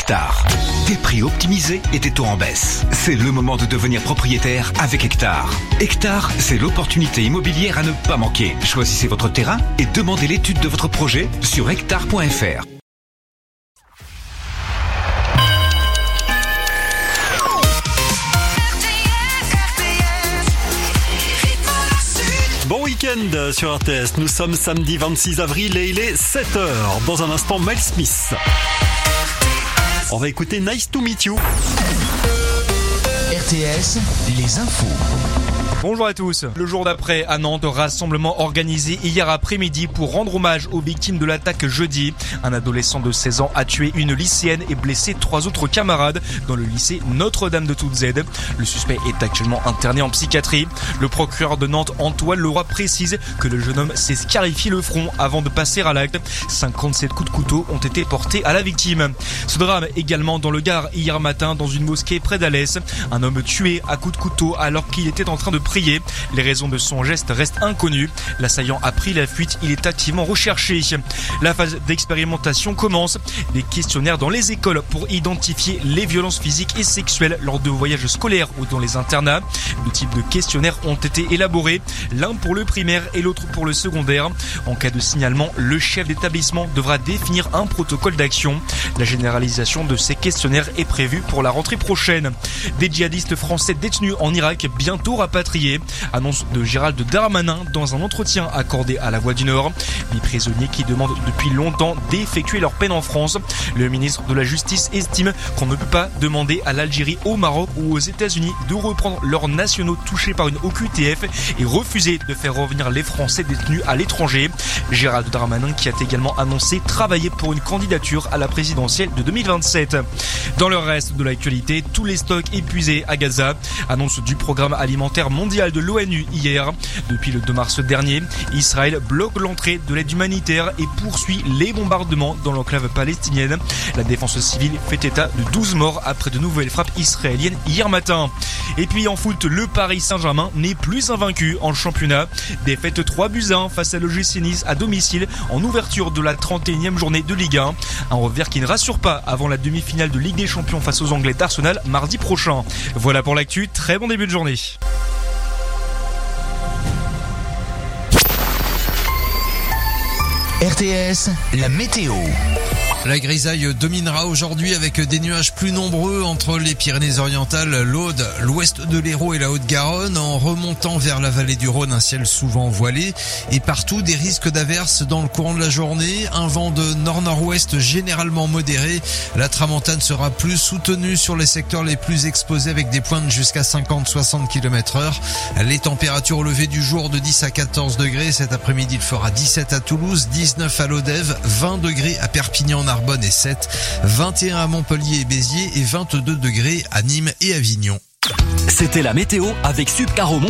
Hectare. Des prix optimisés et des taux en baisse. C'est le moment de devenir propriétaire avec Hectare. Hectare, c'est l'opportunité immobilière à ne pas manquer. Choisissez votre terrain et demandez l'étude de votre projet sur hectare.fr. Bon week-end sur RTS, nous sommes samedi 26 avril et il est 7h. Dans un instant, Miles Smith. On va écouter Nice to Meet You. RTS, les infos. Bonjour à tous. Le jour d'après, à Nantes, rassemblement organisé hier après-midi pour rendre hommage aux victimes de l'attaque jeudi. Un adolescent de 16 ans a tué une lycéenne et blessé 3 autres camarades dans le lycée Notre-Dame de Toutes-Aides. Le suspect est actuellement interné en psychiatrie. Le procureur de Nantes, Antoine Leroy, précise que le jeune homme s'est scarifié le front avant de passer à l'acte. 57 coups de couteau ont été portés à la victime. Ce drame également dans le Gard hier matin dans une mosquée près d'Alès. Un homme tué à coups de couteau alors qu'il était en train de prier. Les raisons de son geste restent inconnues. L'assaillant a pris la fuite. Il est activement recherché. La phase d'expérimentation commence. Des questionnaires dans les écoles pour identifier les violences physiques et sexuelles lors de voyages scolaires ou dans les internats. Deux types de questionnaires ont été élaborés. L'un pour le primaire et l'autre pour le secondaire. En cas de signalement, le chef d'établissement devra définir un protocole d'action. La généralisation de ces questionnaires est prévue pour la rentrée prochaine. Des djihadistes français détenus en Irak bientôt rapatriés. Annonce de Gérald Darmanin dans un entretien accordé à La Voix du Nord. Les prisonniers qui demandent depuis longtemps d'effectuer leur peine en France. Le ministre de la Justice estime qu'on ne peut pas demander à l'Algérie, au Maroc ou aux États-Unis de reprendre leurs nationaux touchés par une OQTF et refuser de faire revenir les Français détenus à l'étranger. Gérald Darmanin qui a également annoncé travailler pour une candidature à la présidentielle de 2027. Dans le reste de l'actualité, tous les stocks épuisés à Gaza. Annonce du programme alimentaire mondial de l'ONU hier. Depuis le 2 mars dernier, Israël bloque l'entrée de l'aide humanitaire et poursuit les bombardements dans l'enclave palestinienne. La défense civile fait état de 12 morts après de nouvelles frappes israéliennes hier matin. Et puis en foot, le Paris Saint-Germain n'est plus invaincu en championnat. Défaite 3-1 face à l'OGC Nice à domicile en ouverture de la 31e journée de Ligue 1. Un revers qui ne rassure pas avant la demi-finale de Ligue des Champions face aux Anglais d'Arsenal mardi prochain. Voilà pour l'actu, très bon début de journée. RTS, la météo. La grisaille dominera aujourd'hui avec des nuages plus nombreux entre les Pyrénées-Orientales, l'Aude, l'ouest de l'Hérault et la Haute-Garonne. En remontant vers la vallée du Rhône, un ciel souvent voilé et partout des risques d'averses dans le courant de la journée. Un vent de nord-nord-ouest généralement modéré. La tramontane sera plus soutenue sur les secteurs les plus exposés avec des pointes jusqu'à 50-60 km/h. Les températures au lever du jour de 10 à 14 degrés. Cet après-midi, il fera 17 à Toulouse, 19 à Lodève, 20 degrés à Perpignan, Narbonne et 7, 21 à Montpellier et Béziers et 22 degrés à Nîmes et Avignon. C'était la météo avec Subcaro.